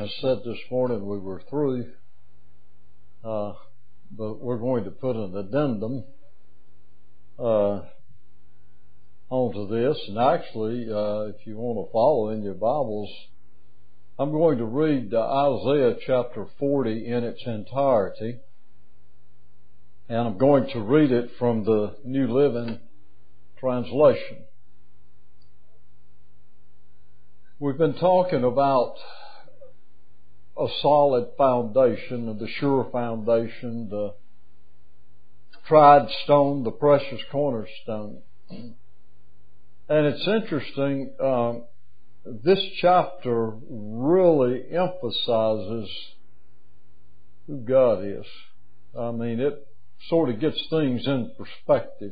I said this morning we were through, but we're going to put an addendum onto this. And actually, if you want to follow in your Bibles, I'm going to read Isaiah chapter 40 in its entirety. And I'm going to read it from the New Living Translation. We've been talking about a solid foundation, the sure foundation, the tried stone, the precious cornerstone. And it's interesting, this chapter really emphasizes who God is. I mean, it sort of gets things in perspective.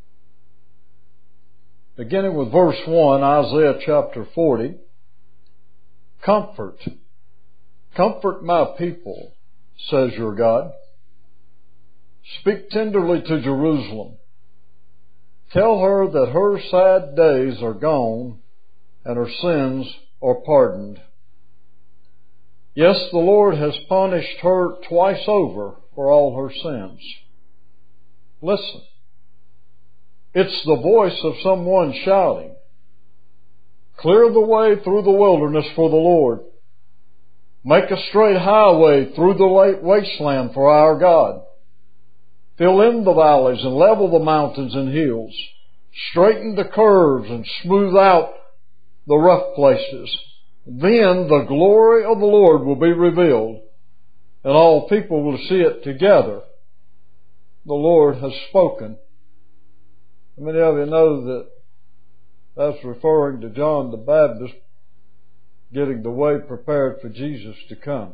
Beginning with verse 1, Isaiah chapter 40. Comfort my people, says your God. Speak tenderly to Jerusalem. Tell her that her sad days are gone and her sins are pardoned. Yes, the Lord has punished her twice over for all her sins. Listen. It's the voice of someone shouting, "Clear the way through the wilderness for the Lord. Make a straight highway through the wasteland for our God. Fill in the valleys and level the mountains and hills. Straighten the curves and smooth out the rough places. Then the glory of the Lord will be revealed, and all people will see it together. The Lord has spoken." How many of you know that that's referring to John the Baptist getting the way prepared for Jesus to come?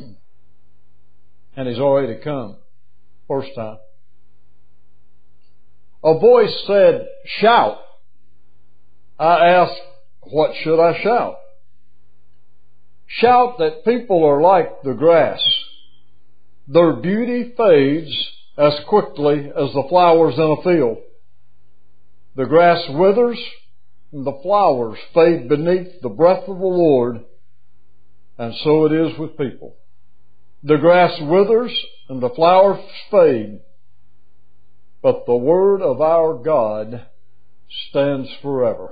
And He's already come. First time. A voice said, "Shout." I asked, what should I shout? Shout that people are like the grass. Their beauty fades as quickly as the flowers in a field. The grass withers and the flowers fade beneath the breath of the Lord, and so it is with people. The grass withers and the flowers fade, but the word of our God stands forever.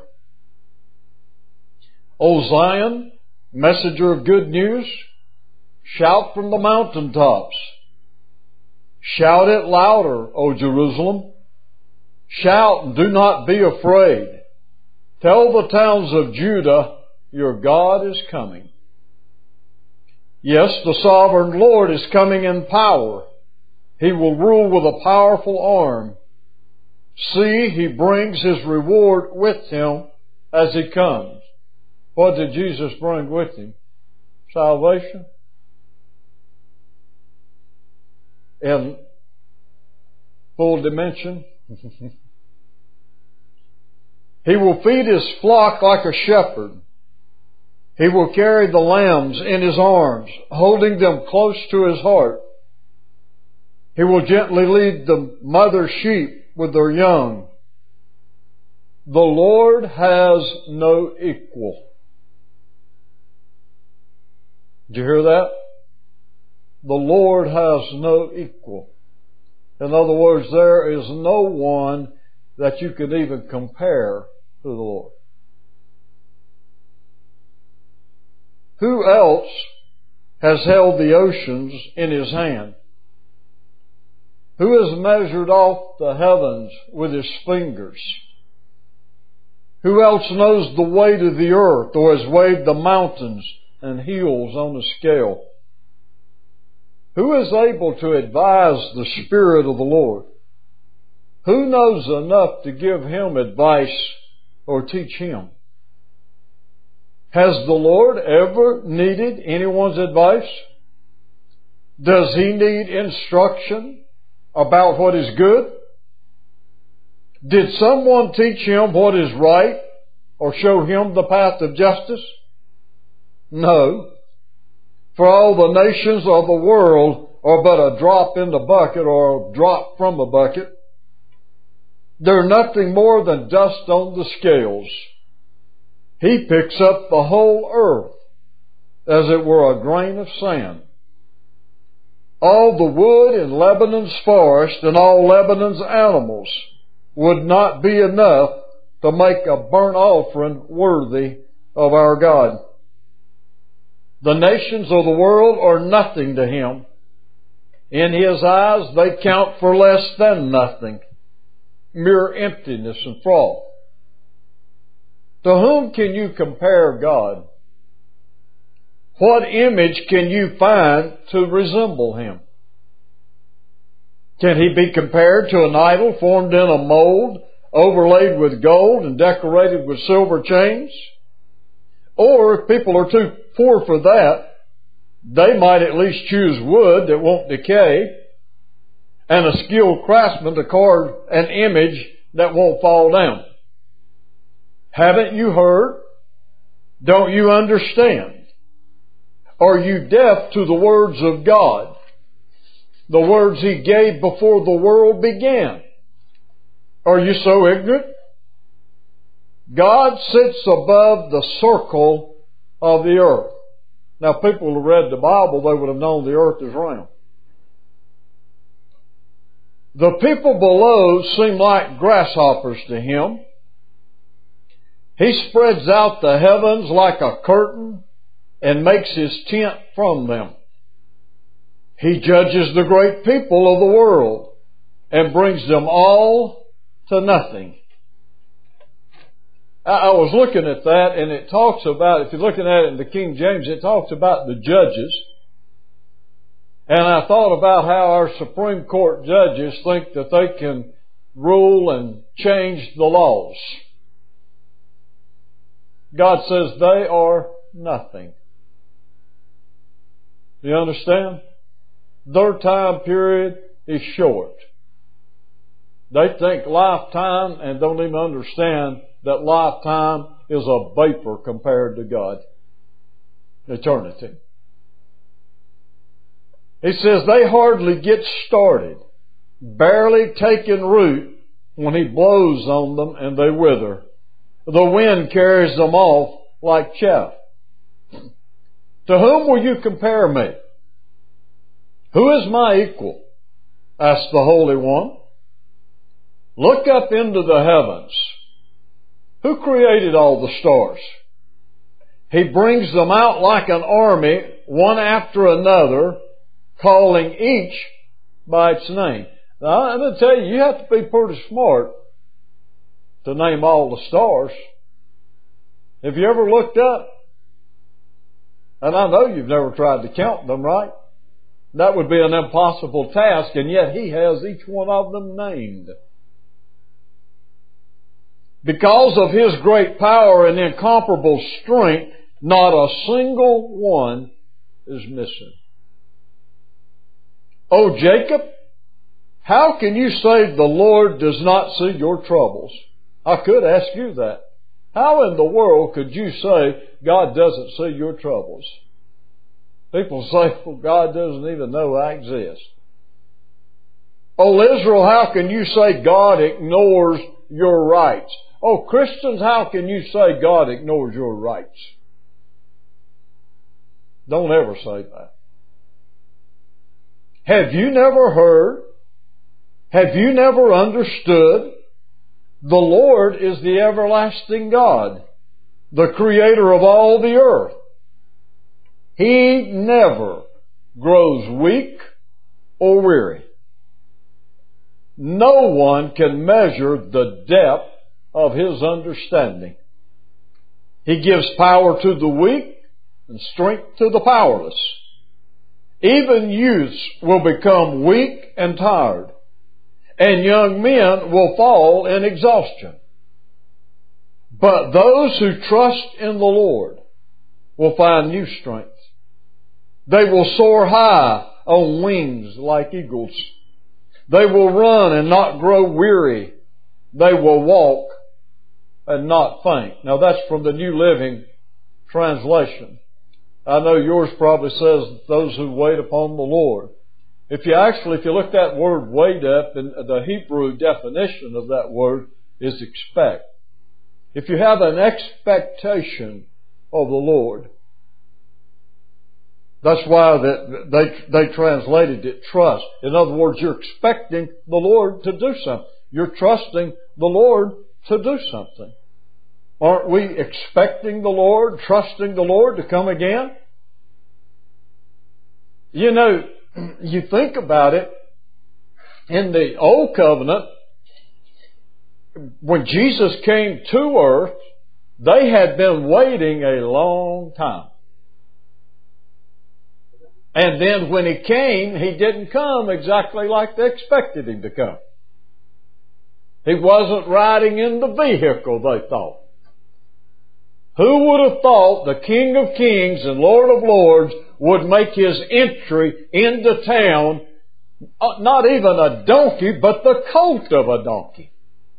O Zion, messenger of good news, shout from the mountaintops. Shout it louder, O Jerusalem. Shout and do not be afraid. Tell the towns of Judah, your God is coming. Yes, the sovereign Lord is coming in power. He will rule with a powerful arm. See, He brings His reward with Him as He comes. What did Jesus bring with Him? Salvation. In full dimension. He will feed His flock like a shepherd. He will carry the lambs in His arms, holding them close to His heart. He will gently lead the mother sheep with their young. The Lord has no equal. Did you hear that? The Lord has no equal. In other words, there is no one that you could even compare to the Lord. Who else has held the oceans in His hand? Who has measured off the heavens with His fingers? Who else knows the weight of the earth or has weighed the mountains and hills on a scale? Who is able to advise the Spirit of the Lord? Who knows enough to give Him advice or teach Him? Has the Lord ever needed anyone's advice? Does He need instruction about what is good? Did someone teach Him what is right or show Him the path of justice? No. For all the nations of the world are but a drop in the bucket or a drop from a bucket. They're nothing more than dust on the scales. He picks up the whole earth. as it were a grain of sand. All the wood in Lebanon's forest and all Lebanon's animals would not be enough to make a burnt offering worthy of our God. The nations of the world are nothing to Him. In His eyes, they count for less than nothing, mere emptiness and fraud. To whom can you compare God? What image can you find to resemble Him? Can He be compared to an idol formed in a mold, overlaid with gold and decorated with silver chains? Or if people are too poor for that, they might at least choose wood that won't decay and a skilled craftsman to carve an image that won't fall down. Haven't you heard? Don't you understand? Are you deaf to the words of God? The words He gave before the world began. Are you so ignorant? God sits above the circle of the earth. Now, people who read the Bible, they would have known the earth is round. The people below seem like grasshoppers to Him. He spreads out the heavens like a curtain and makes His tent from them. He judges the great people of the world and brings them all to nothing. I was looking at that, and it talks about, if you're looking at it in the King James, it talks about the judges. And I thought about how our Supreme Court judges think that they can rule and change the laws. God says they are nothing. You understand? Their time period is short. They think lifetime and don't even understand that lifetime is a vapor compared to God. Eternity. He says they hardly get started, barely taking root when He blows on them and they wither. The wind carries them off like chaff. To whom will you compare me? Who is my equal? Asked the Holy One. Look up into the heavens. Who created all the stars? He brings them out like an army, one after another, calling each by its name. Now, I'm going to tell you, you have to be pretty smart to name all the stars. Have you ever looked up? And I know you've never tried to count them, right? That would be an impossible task, and yet He has each one of them named. Because of His great power and incomparable strength, not a single one is missing. O Jacob, how can you say the Lord does not see your troubles? I could ask you that. How in the world could you say God doesn't see your troubles? People say, well, God doesn't even know I exist. O Israel, how can you say God ignores your rights? Oh, Christians, how can you say God ignores your rights? Don't ever say that. Have you never heard? Have you never understood? The Lord is the everlasting God, the Creator of all the earth. He never grows weak or weary. No one can measure the depth of His understanding. He gives power to the weak and strength to the powerless. Even youths will become weak and tired, and young men will fall in exhaustion. But those who trust in the Lord will find new strength. They will soar high on wings like eagles. They will run and not grow weary. They will walk and not faint. Now that's from the New Living Translation. I know yours probably says those who wait upon the Lord. If you look that word wait up, and the Hebrew definition of that word is expect. If you have an expectation of the Lord, That's why they translated it trust. In other words, you're expecting the Lord to do something. You're trusting the Lord to do something. Aren't we expecting the Lord, trusting the Lord to come again? You know, you think about it, in the Old Covenant, when Jesus came to earth, they had been waiting a long time. And then when He came, He didn't come exactly like they expected Him to come. He wasn't riding in the vehicle, they thought. Who would have thought the King of Kings and Lord of Lords would make His entry into town, not even a donkey, but the colt of a donkey?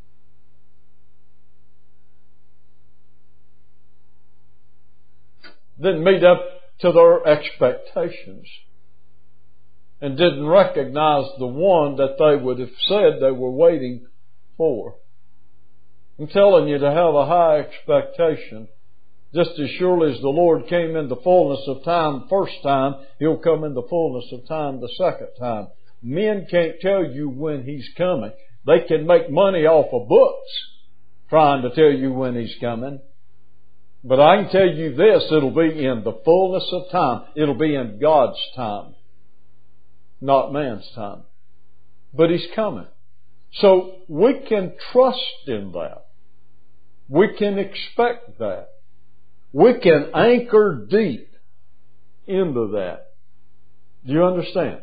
Didn't meet up to their expectations, and didn't recognize the one that they would have said they were waiting for. I'm telling you, to have a high expectation, just as surely as the Lord came in the fullness of time the first time, He'll come in the fullness of time the second time. Men can't tell you when He's coming. They can make money off of books trying to tell you when He's coming. But I can tell you this, it'll be in the fullness of time. It'll be in God's time, not man's time. But He's coming. So we can trust in that. We can expect that. We can anchor deep into that. Do you understand?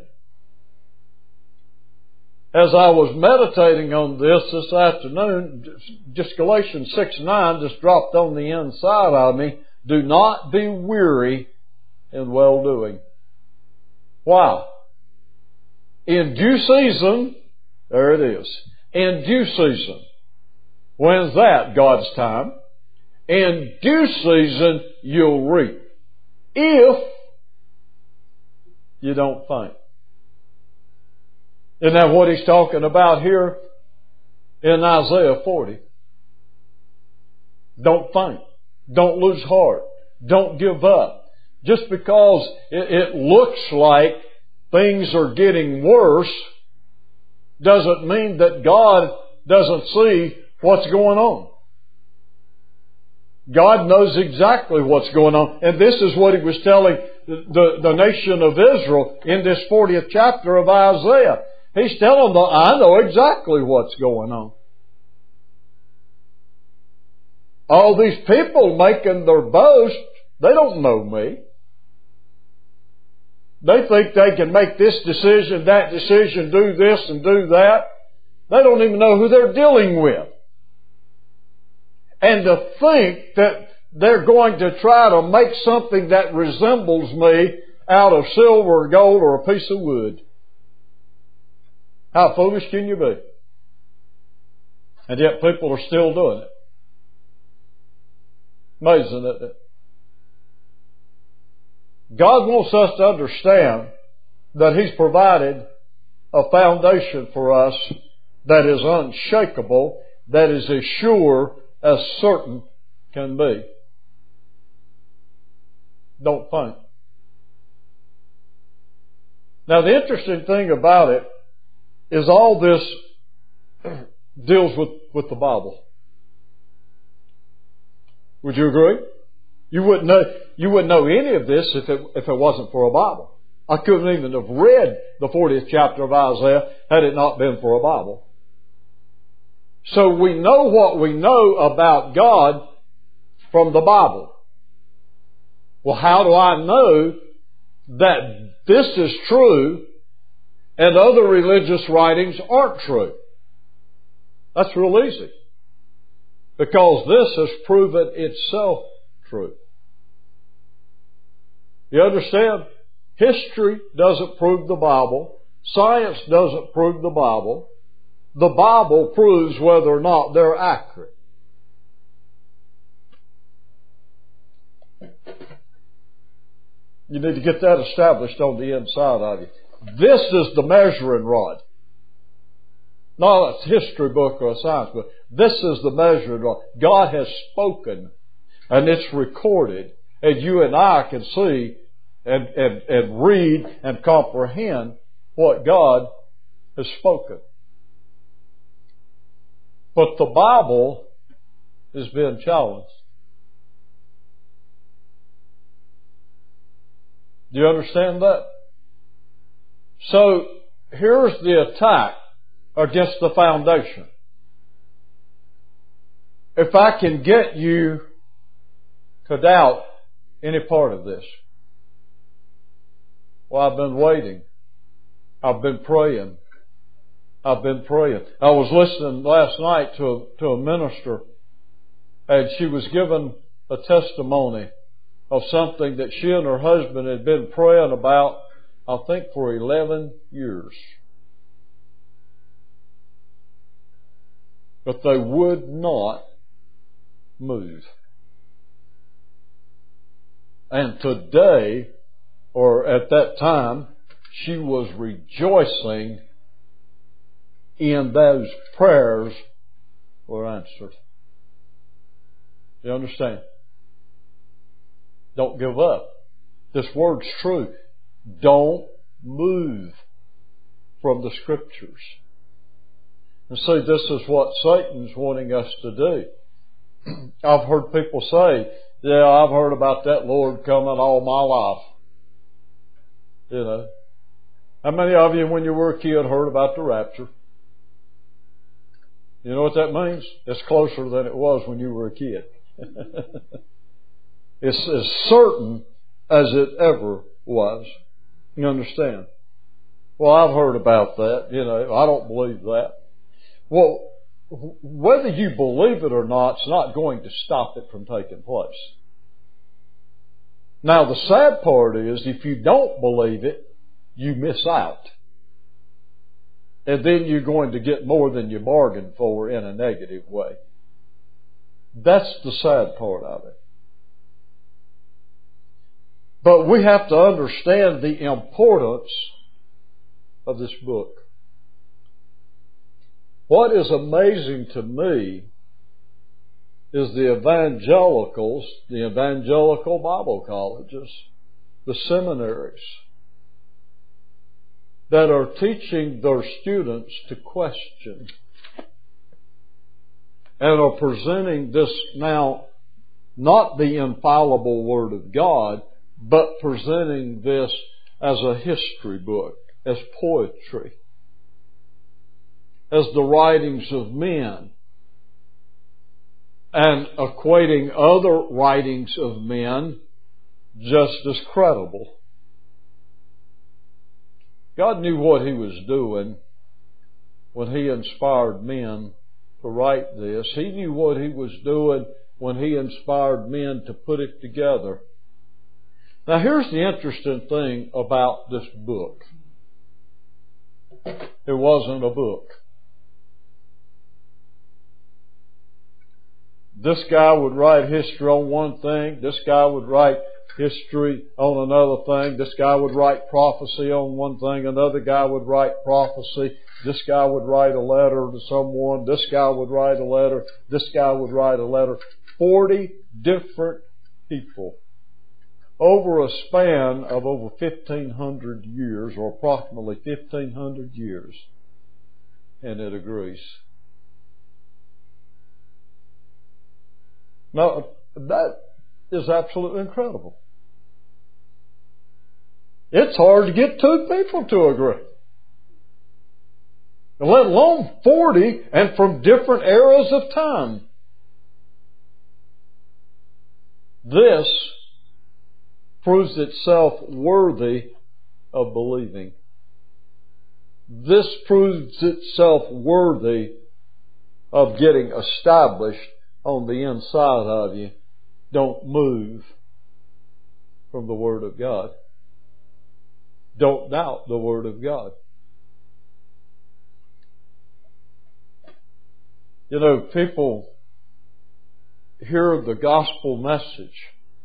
As I was meditating on this afternoon, just Galatians 6:9 just dropped on the inside of me. Do not be weary in well-doing. Why? In due season, there it is. In due season. When's that? God's time. In due season, you'll reap. If you don't faint. Isn't that what He's talking about here in Isaiah 40? Don't faint. Don't lose heart. Don't give up. Just because it looks like things are getting worse doesn't mean that God doesn't see what's going on. God knows exactly what's going on. And this is what He was telling the nation of Israel in this 40th chapter of Isaiah. He's telling them, I know exactly what's going on. All these people making their boast, they don't know me. They think they can make this decision, that decision, do this and do that. They don't even know who they're dealing with. And to think that they're going to try to make something that resembles me out of silver or gold or a piece of wood. How foolish can you be? And yet people are still doing it. Amazing, isn't it? God wants us to understand that He's provided a foundation for us that is unshakable, that is as sure as certain can be. Don't faint. Now the interesting thing about it is all this deals with the Bible. Would you agree? You wouldn't know any of this if it wasn't for a Bible. I couldn't even have read the 40th chapter of Isaiah had it not been for a Bible. So we know what we know about God from the Bible. Well, how do I know that this is true and other religious writings aren't true? That's real easy. Because this has proven itself true. You understand? History doesn't prove the Bible. Science doesn't prove the Bible. The Bible proves whether or not they're accurate. You need to get that established on the inside of you. This is the measuring rod. Not a history book or a science book. This is the measuring rod. God has spoken, and it's recorded, and you and I can see and read and comprehend what God has spoken. But the Bible is being challenged. Do you understand that? So here's the attack against the foundation. If I can get you to doubt any part of this, well, I've been waiting. I've been praying. I was listening last night to a minister, and she was giving a testimony of something that she and her husband had been praying about, I think, for 11 years. But they would not move. And today, or at that time, she was rejoicing in those prayers were answered. You understand? Don't give up. This word's true. Don't move from the Scriptures. And see, this is what Satan's wanting us to do. I've heard people say, yeah, I've heard about that Lord coming all my life. You know. How many of you, when you were a kid, heard about the rapture? You know what that means? It's closer than it was when you were a kid. It's as certain as it ever was. You understand? Well, I've heard about that. You know, I don't believe that. Well, whether you believe it or not, it's not going to stop it from taking place. Now, the sad part is, if you don't believe it, you miss out. And then you're going to get more than you bargained for in a negative way. That's the sad part of it. But we have to understand the importance of this book. What is amazing to me is the evangelicals, the evangelical Bible colleges, the seminaries, that are teaching their students to question and are presenting this now, not the infallible Word of God, but presenting this as a history book, as poetry, as the writings of men, and equating other writings of men just as credible. God knew what He was doing when He inspired men to write this. He knew what He was doing when He inspired men to put it together. Now, here's the interesting thing about this book. It wasn't a book. This guy would write history on one thing. This guy would write history on another thing. This guy would write prophecy on one thing. Another guy would write prophecy. This guy would write a letter to someone. This guy would write a letter. This guy would write a letter. 40 different people over a span of over 1,500 years, or approximately 1,500 years. And it agrees. Now, that is absolutely incredible. It's hard to get two people to agree. Let alone 40 and from different eras of time. This proves itself worthy of believing. This proves itself worthy of getting established on the inside of you. Don't move from the Word of God. Don't doubt the Word of God. You know, people hear the gospel message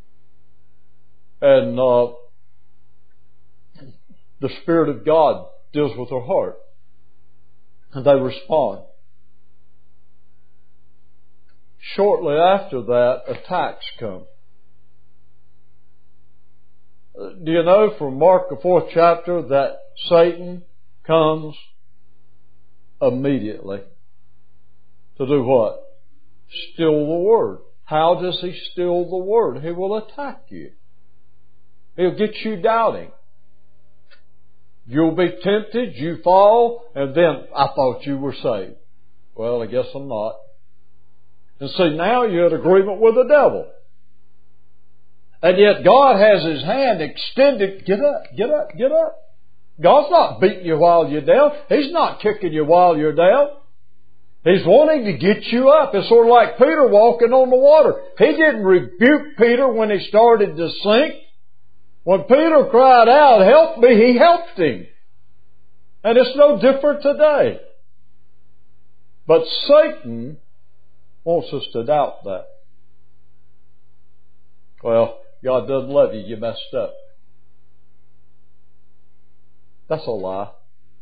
and the Spirit of God deals with their heart and they respond. Shortly after that, attacks come. Do you know from Mark the 4th chapter that Satan comes immediately to do what? Steal the Word. How does he steal the Word? He will attack you. He'll get you doubting. You'll be tempted, you fall, and then, I thought you were saved. Well, I guess I'm not. And see, now you're in agreement with the devil. And yet God has His hand extended. Get up, get up, get up. God's not beating you while you're down. He's not kicking you while you're down. He's wanting to get you up. It's sort of like Peter walking on the water. He didn't rebuke Peter when he started to sink. When Peter cried out, "Help me," He helped him. And it's no different today. But Satan wants us to doubt that. Well, God doesn't love you. You messed up. That's a lie.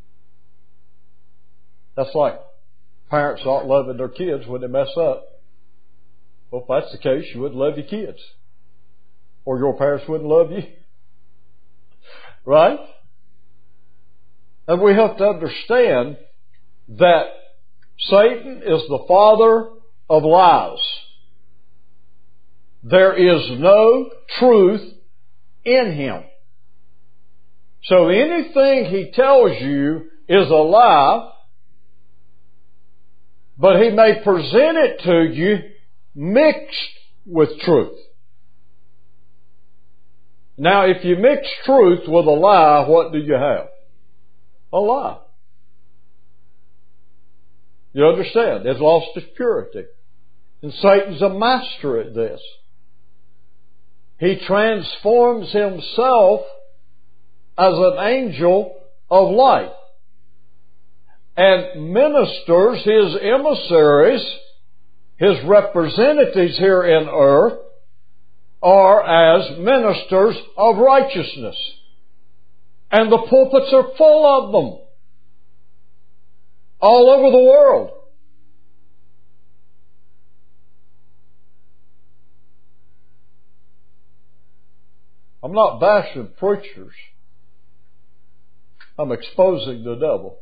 That's like parents aren't loving their kids when they mess up. Well, if that's the case, you wouldn't love your kids. Or your parents wouldn't love you. Right? And we have to understand that Satan is the father of lies. There is no truth in him. So anything he tells you is a lie, but he may present it to you mixed with truth. Now, if you mix truth with a lie, what do you have? A lie. You understand? It's lost its purity. And Satan's a master at this. He transforms himself as an angel of light and ministers his emissaries, his representatives here in earth, are as ministers of righteousness. And the pulpits are full of them. All over the world. I'm not bashing preachers. I'm exposing the devil.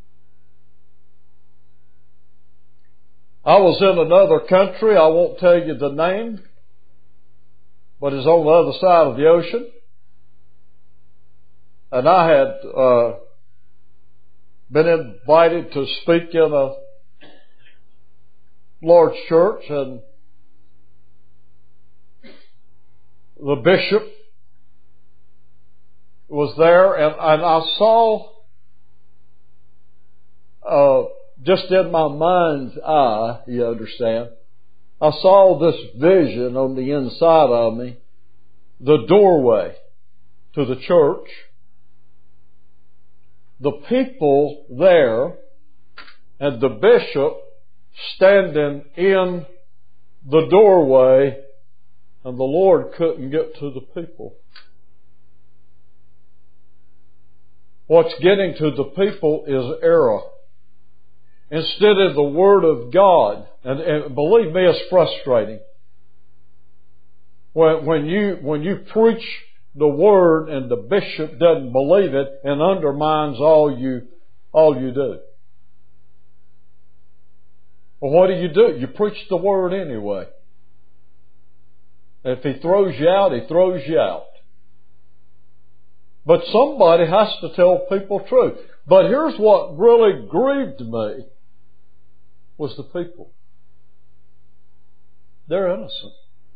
I was in another country, I won't tell you the name, but it's on the other side of the ocean. And I had been invited to speak in a large church, and the bishop was there, and I saw, just in my mind's eye, you understand, I saw this vision on the inside of me, the doorway to the church, the people there, and the bishop standing in the doorway, and the Lord couldn't get to the people. What's getting to the people is error. Instead of the Word of God, and believe me, it's frustrating. When you preach the Word and the bishop doesn't believe it and undermines all you do. Well, what do? You preach the Word anyway. If he throws you out, he throws you out. But somebody has to tell people truth. But here's what really grieved me was the people. They're innocent.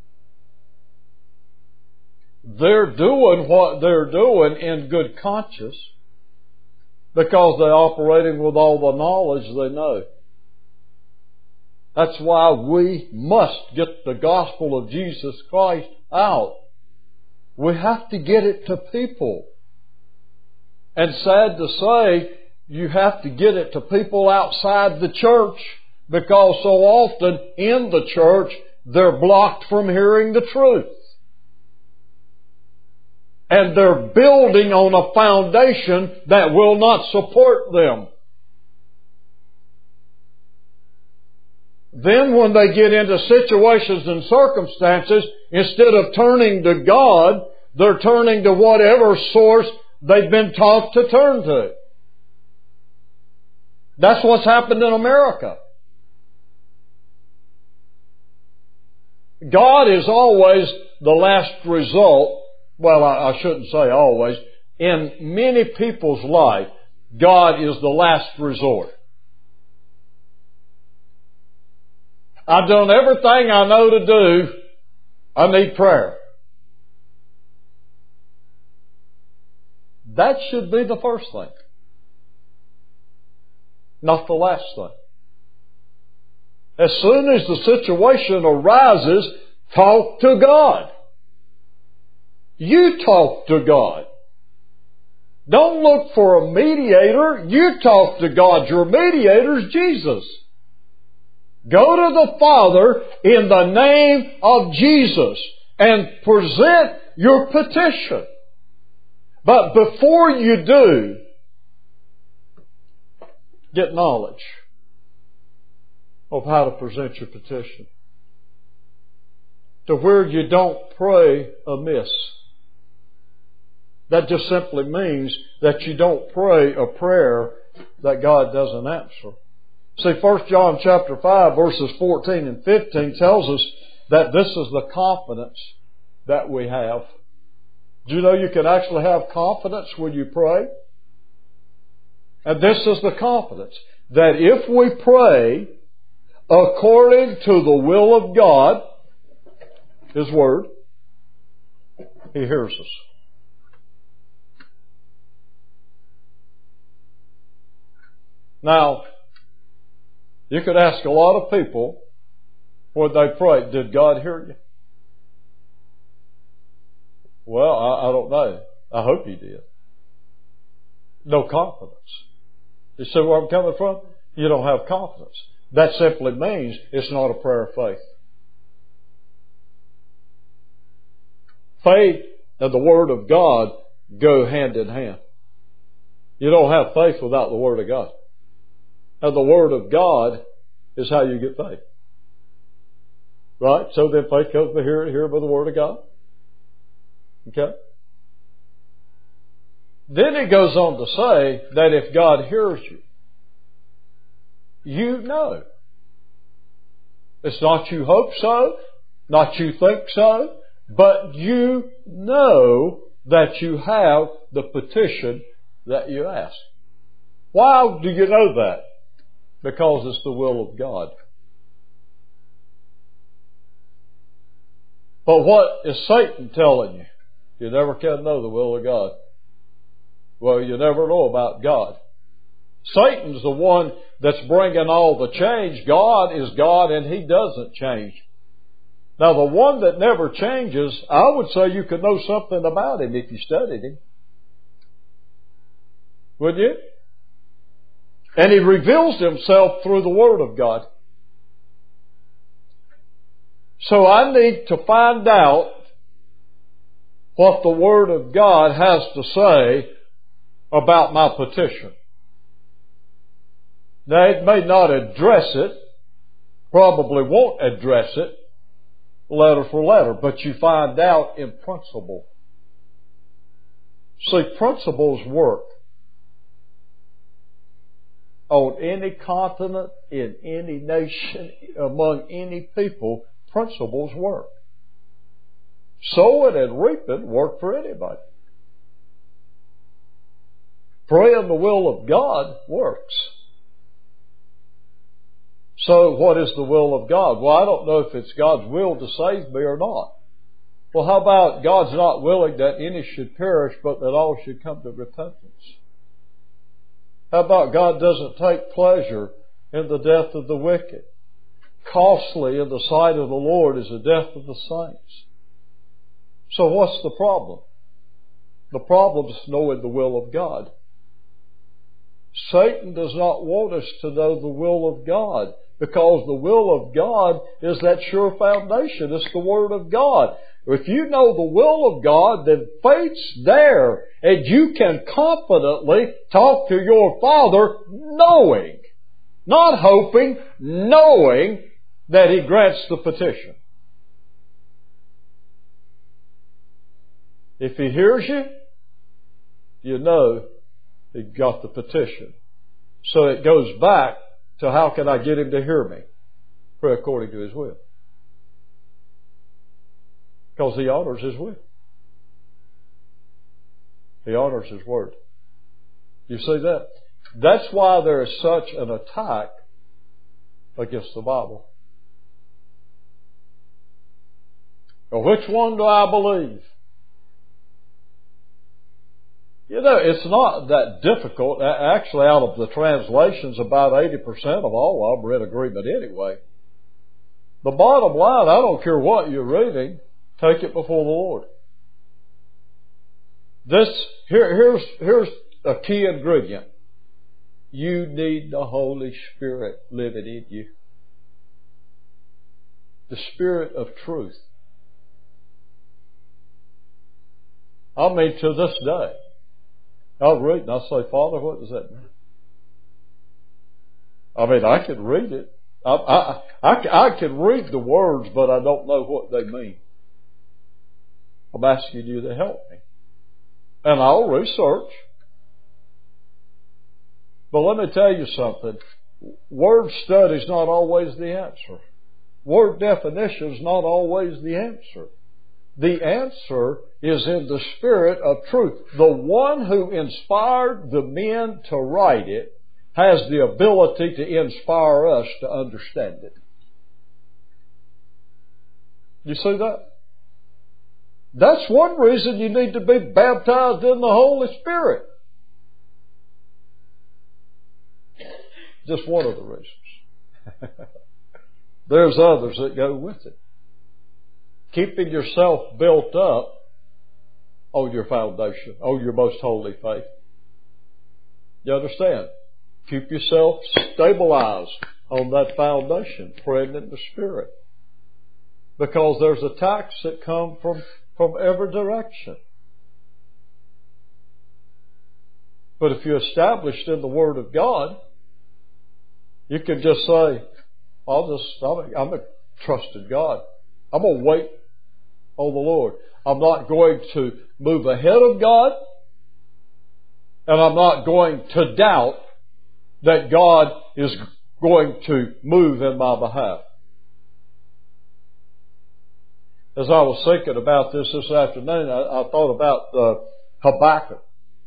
They're doing what they're doing in good conscience because they're operating with all the knowledge they know. That's why we must get the gospel of Jesus Christ out. We have to get it to people. And sad to say, you have to get it to people outside the church because so often in the church they're blocked from hearing the truth. And they're building on a foundation that will not support them. Then when they get into situations and circumstances, instead of turning to God, they're turning to whatever source they've been taught to turn to. That's what's happened in America. God is always the last result. Well, I shouldn't say always. In many people's life, God is the last resort. I've done everything I know to do. I need prayer. That should be the first thing, not the last thing. As soon as the situation arises, talk to God. You talk to God. Don't look for a mediator. You talk to God. Your mediator is Jesus. Go to the Father in the name of Jesus and present your petition. But before you do, get knowledge of how to present your petition, to where you don't pray amiss. That just simply means that you don't pray a prayer that God doesn't answer. See, 1 John chapter 5 verses 14 and 15 tells us that this is the confidence that we have. Do you know you can actually have confidence when you pray? And this is the confidence, that if we pray according to the will of God, His Word, He hears us. Now, you could ask a lot of people when they pray, did God hear you? Well, I don't know. I hope He did. No confidence. You see where I'm coming from? You don't have confidence. That simply means it's not a prayer of faith. Faith and the Word of God go hand in hand. You don't have faith without the Word of God. And the Word of God is how you get faith. Right? So then faith comes by hearing by the Word of God. Okay? Then it goes on to say that if God hears you, you know. It's not you hope so, not you think so, but you know that you have the petition that you ask. Why do you know that? Because it's the will of God. But what is Satan telling you? You never can know the will of God. Well, you never know about God. Satan's the one that's bringing all the change. God is God and He doesn't change. Now, the one that never changes, I would say you could know something about Him if you studied Him. Wouldn't you? And He reveals Himself through the Word of God. So I need to find out what the Word of God has to say about my petition. Now, it may not address it, probably won't address it letter for letter, but you find out in principle. See, principles work. On any continent, in any nation, among any people, principles work. Sowing and reaping work for anybody. Praying the will of God works. So what is the will of God? Well, I don't know if it's God's will to save me or not. Well, how about God's not willing that any should perish, but that all should come to repentance? How about God doesn't take pleasure in the death of the wicked? Costly in the sight of the Lord is the death of the saints. So what's the problem? The problem is knowing the will of God. Satan does not want us to know the will of God, because the will of God is that sure foundation. It's the Word of God. If you know the will of God, then faith's there, and you can confidently talk to your Father knowing, not hoping, knowing that He grants the petition. If He hears you, you know He got the petition. So it goes back to how can I get Him to hear me? Pray according to His will. Because He honors His will. He honors His word. You see that? That's why there is such an attack against the Bible. Well, which one do I believe? You know, it's not that difficult. Actually, out of the translations, about 80% of all of them are in agreement anyway. The bottom line, I don't care what you're reading, take it before the Lord. Here's a key ingredient. You need the Holy Spirit living in you. The Spirit of truth. I mean, to this day, I'll read and I'll say, Father, what does that mean? I mean, I can read it. I can read the words, but I don't know what they mean. I'm asking you to help me. And I'll research. But let me tell you something. Word study is not always the answer. Word definition is not always the answer. The answer is in the Spirit of truth. The one who inspired the men to write it has the ability to inspire us to understand it. You see that? That's one reason you need to be baptized in the Holy Spirit. Just one of the reasons. There's others that go with it. Keeping yourself built up on your foundation, on your most holy faith. You understand? Keep yourself stabilized on that foundation, praying in the Spirit. Because there's attacks that come from every direction. But if you're established in the Word of God, you can just say, I'm a trusted God. I'm going to wait on the Lord. I'm not going to move ahead of God, and I'm not going to doubt that God is going to move in my behalf. As I was thinking about this afternoon, I thought about Habakkuk.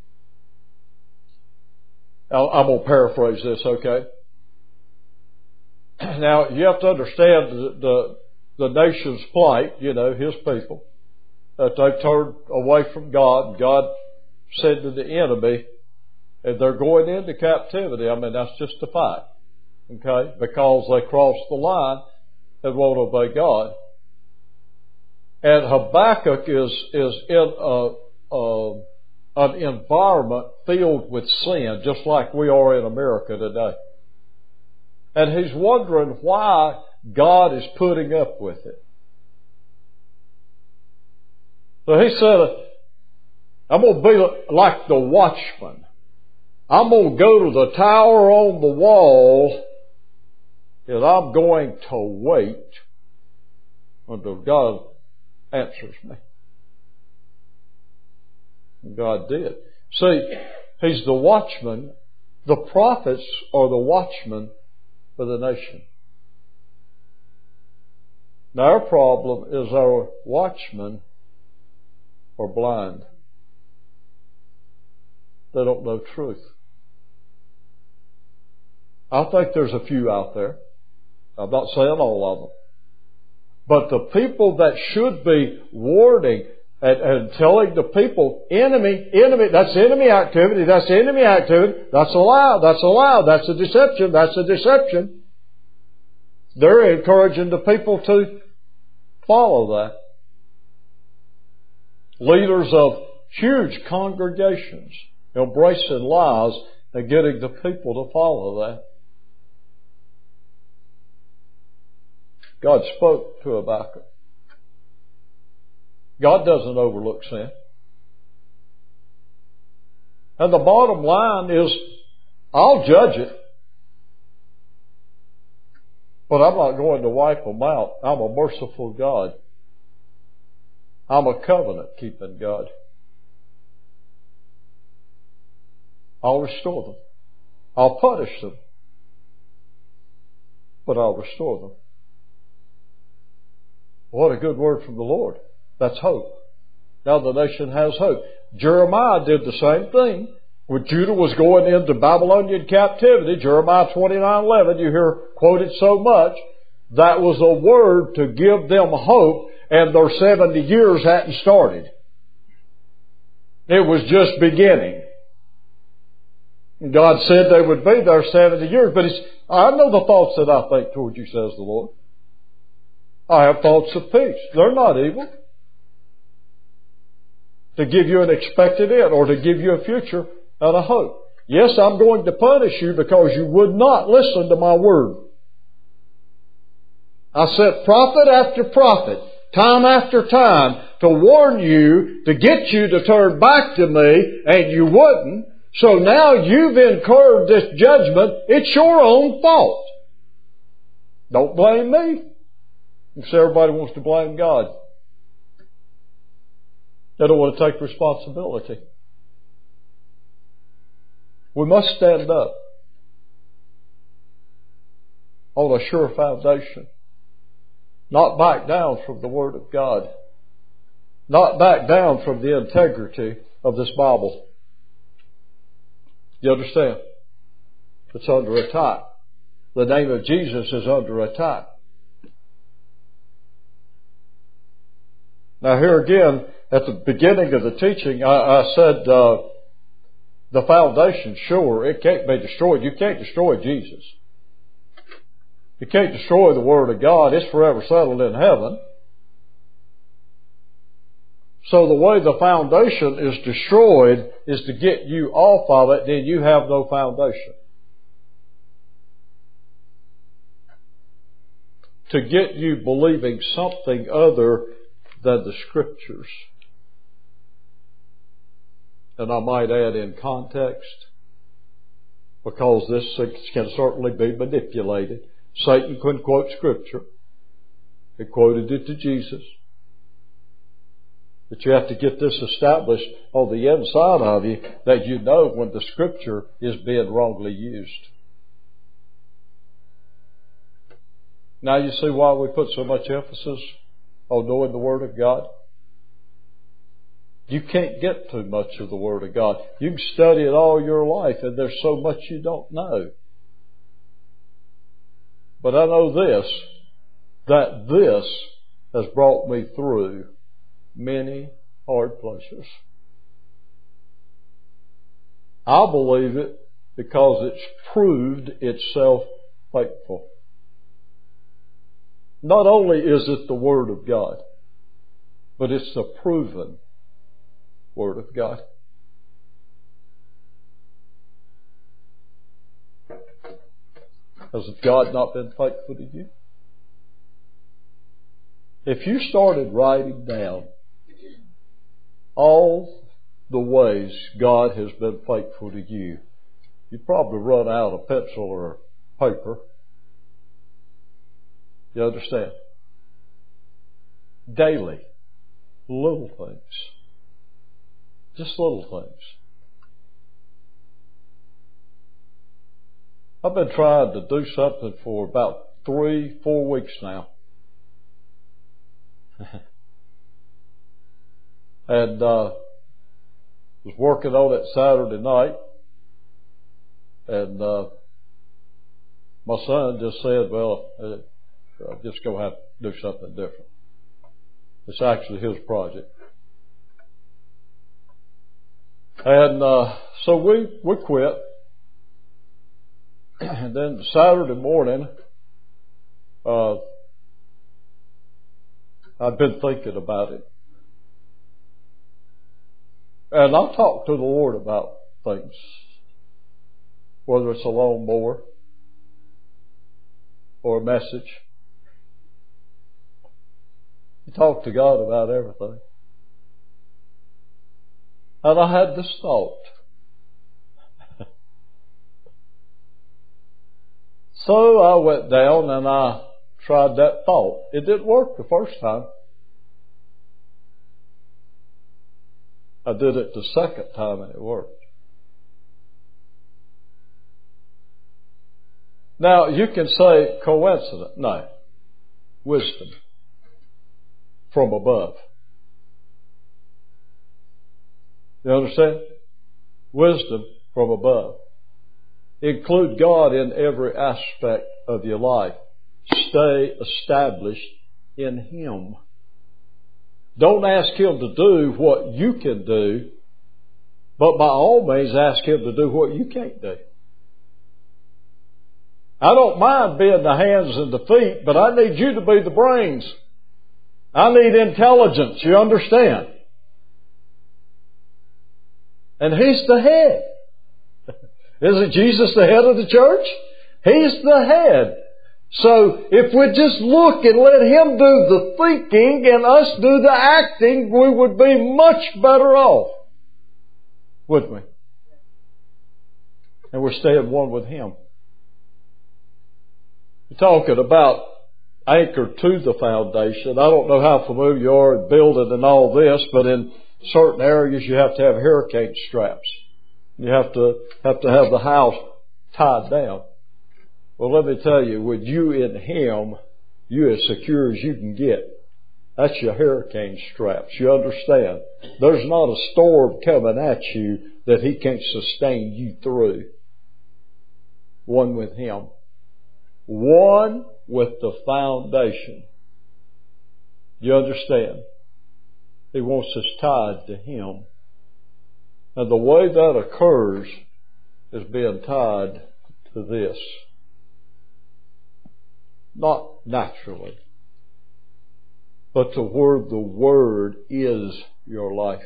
I'm going to paraphrase this, okay? Now, you have to understand the nation's plight, his people, that they've turned away from God, and God said to the enemy, and they're going into captivity. I mean, that's just a fact, okay? Because they crossed the line and won't obey God. And Habakkuk is in an environment filled with sin, just like we are in America today. And he's wondering why God is putting up with it. So he said, I'm going to be like the watchman. I'm going to go to the tower on the wall, and I'm going to wait until God answers me. And God did. See, he's the watchman. The prophets are the watchmen for the nation. Now, our problem is our watchmen are blind. They don't know truth. I think there's a few out there. I'm not saying all of them. But the people that should be warning and telling the people, enemy, that's enemy activity, that's a lie, that's a deception. They're encouraging the people to follow that. Leaders of huge congregations embracing lies and getting the people to follow that. God spoke to Habakkuk. God doesn't overlook sin. And the bottom line is, I'll judge it, but I'm not going to wipe them out. I'm a merciful God. I'm a covenant-keeping God. I'll restore them. I'll punish them, but I'll restore them. What a good word from the Lord. That's hope. Now the nation has hope. Jeremiah did the same thing. When Judah was going into Babylonian captivity, Jeremiah 29:11, you hear quoted so much, that was a word to give them hope, and their 70 years hadn't started. It was just beginning. God said they would be there 70 years, but I know the thoughts that I think toward you, says the Lord. I have thoughts of peace. They're not evil. To give you an expected end, or to give you a future and a hope. Yes, I'm going to punish you because you would not listen to my word. I sent prophet after prophet, time after time, to warn you, to get you to turn back to me, and you wouldn't. So now you've incurred this judgment. It's your own fault. Don't blame me. Because everybody wants to blame God. They don't want to take responsibility. We must stand up on a sure foundation. Not back down from the Word of God. Not back down from the integrity of this Bible. You understand? It's under attack. The name of Jesus is under attack. Now here again, at the beginning of the teaching, I said the foundation's sure. It can't be destroyed. You can't destroy Jesus. You can't destroy the Word of God. It's forever settled in heaven. So the way the foundation is destroyed is to get you off of it, then you have no foundation. To get you believing something other than the Scriptures. And I might add in context, because this can certainly be manipulated. Satan couldn't quote Scripture. He quoted it to Jesus. But you have to get this established on the inside of you, that you know when the Scripture is being wrongly used. Now you see why we put so much emphasis on knowing the Word of God? You can't get too much of the Word of God. You can study it all your life, and there's so much you don't know. But I know this, that this has brought me through many hard places. I believe it because it's proved itself faithful. Not only is it the Word of God, but it's the proven Word of God. Has God not been faithful to you? If you started writing down all the ways God has been faithful to you, you'd probably run out of pencil or paper. You understand? Daily. Little things. Just little things. I've been trying to do something for about 3-4 weeks now. And was working on it Saturday night, and my son just said, well, I'm just going to have to do something different. It's actually his project. And so we quit. And then Saturday morning, I've been thinking about it. And I talked to the Lord about things, whether it's a lawnmower or a message. You talk to God about everything. And I had this thought. So I went down and I tried that thought. It didn't work the first time. I did it the second time and it worked. Now, you can say coincidence. No. Wisdom from above. You understand? Wisdom from above. Include God in every aspect of your life. Stay established in Him. Don't ask Him to do what you can do, but by all means ask Him to do what you can't do. I don't mind being the hands and the feet, but I need you to be the brains. I need intelligence, you understand? And He's the head. Isn't Jesus the head of the church? He's the head. So if we just look and let Him do the thinking and us do the acting, we would be much better off, wouldn't we? And we're staying one with Him. We're talking about anchored to the foundation. I don't know how familiar you are with building and all this, but in certain areas you have to have hurricane straps. You have to have the house tied down. Well, let me tell you, with you in Him, you're as secure as you can get. That's your hurricane straps. You understand? There's not a storm coming at you that He can't sustain you through. One with Him. One with the foundation. You understand? He wants us tied to Him. And the way that occurs is being tied to this. Not naturally, but to where the Word is your life.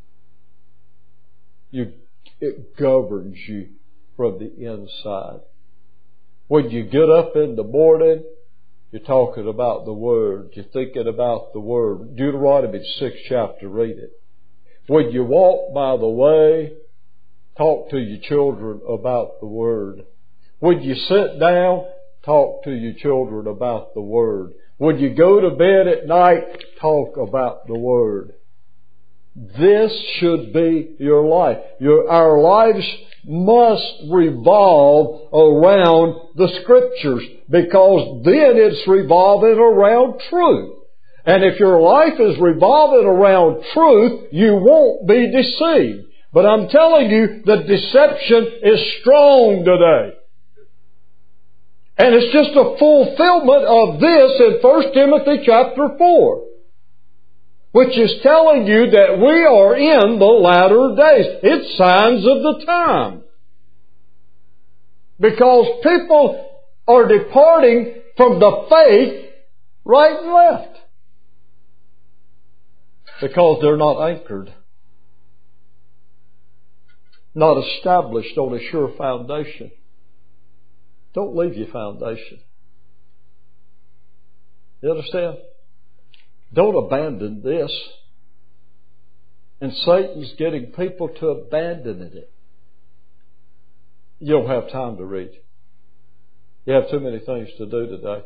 It governs you from the inside. When you get up in the morning, you're talking about the Word. You're thinking about the Word. Deuteronomy 6th chapter, read it. When you walk by the way, talk to your children about the Word. When you sit down, talk to your children about the Word. When you go to bed at night, talk about the Word. This should be your life. Our lives must revolve around the Scriptures, because then it's revolving around truth. And if your life is revolving around truth, you won't be deceived. But I'm telling you, the deception is strong today. And it's just a fulfillment of this in 1 Timothy chapter 4. Which is telling you that we are in the latter days. It's signs of the time. Because people are departing from the faith right and left. Because they're not anchored. Not established on a sure foundation. Don't leave your foundation. You understand? Don't abandon this. And Satan's getting people to abandon it. You don't have time to read. You have too many things to do today.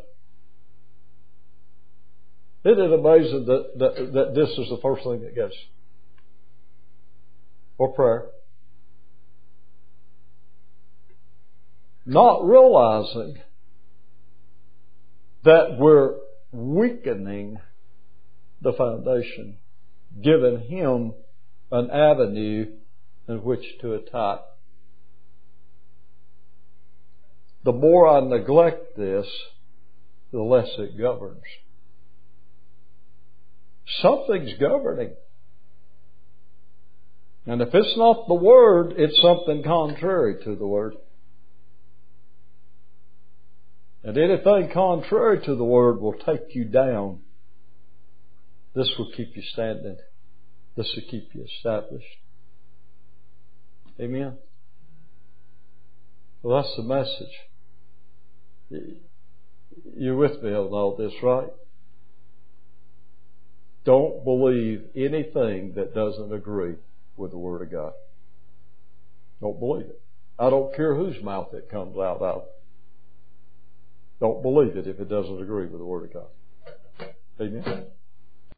Isn't it amazing that this is the first thing that goes? Or prayer. Not realizing that we're weakening the foundation, giving Him an avenue in which to attack. The more I neglect this, the less it governs. Something's governing. And if it's not the Word, it's something contrary to the Word. And anything contrary to the Word will take you down. This will keep you standing. This will keep you established. Amen? Well, that's the message. You're with me on all this, right? Don't believe anything that doesn't agree with the Word of God. Don't believe it. I don't care whose mouth it comes out of. Don't believe it if it doesn't agree with the Word of God. Amen.